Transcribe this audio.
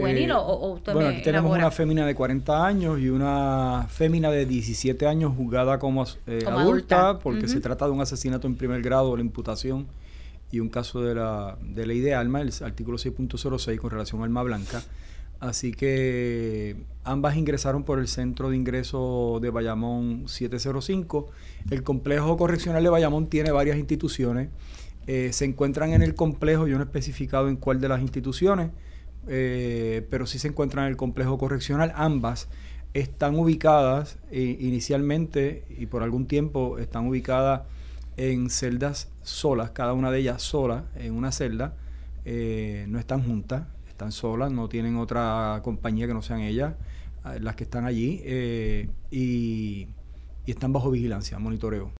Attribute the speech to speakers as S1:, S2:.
S1: juvenil o usted
S2: bueno,
S1: me
S2: aquí tenemos
S1: elabora?
S2: una fémina de 40 años y una fémina de 17 años juzgada como adulta, porque se trata de un asesinato en primer grado, la imputación, y un caso de ley de armas, el artículo 6.06 con relación a arma blanca. Así que ambas ingresaron por el centro de ingreso de Bayamón 705. El complejo correccional de Bayamón tiene varias instituciones. Se encuentran en el complejo, yo no he especificado en cuál de las instituciones, pero sí se encuentran en el complejo correccional. Ambas están ubicadas inicialmente y por algún tiempo están ubicadas en celdas solas, cada una de ellas sola en una celda. No están juntas, están solas, no tienen otra compañía que no sean ellas las que están allí, y están bajo vigilancia, monitoreo.